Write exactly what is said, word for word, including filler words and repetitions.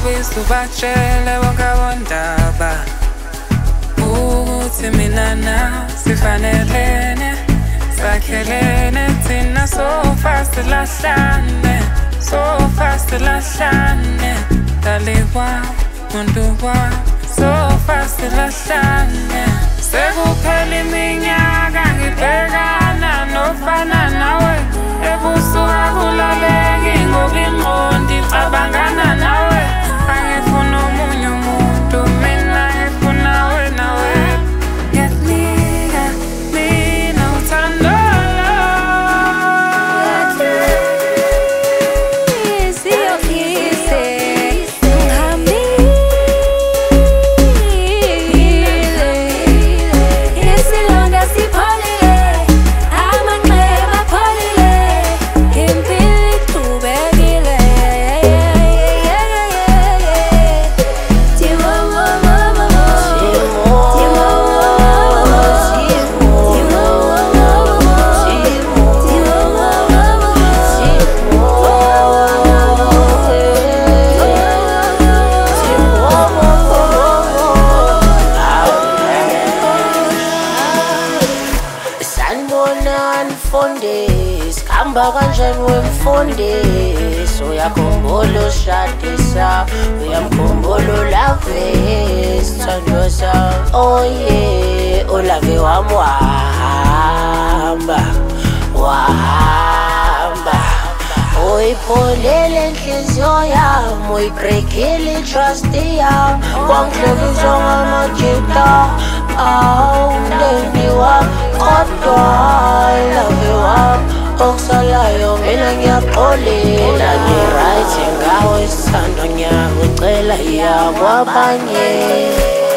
Ubatshele wonke abondaba ukuthi mina nawe sifanelene, sakhelene thina so fast lahlane, so fast lahlane, dali wami, muntu wami, so fast lahlane. Sekuphela iminyaka ngibhekana nofana nawe, ebusuku akulaleki ngoba ingqondo icabangana nawe. Angifuna omunye umuntu, mina ngifuna wena wedwa. Ngiyakunika mina uthando lwami. Siyokise ngihambile, isilonda sipholile, amanxeba apholile, impilo iqhubekile. Sikhamba kanjani wemfundisi, uyakhumbula ushadisa, uyamkhumbula ulave sithandwa sami. Oh yeah, ulave wami wahamba, wahamba, uyipholele inhliziyo yami, uyibreakile itrust yami, wangihlekisa ngamajita. Awu mndeni wami, kodwa love wami, okusalayo mina ngiyaxolela. Ngi-right ngawe sithandwa, ngiyakucela yakwabanye.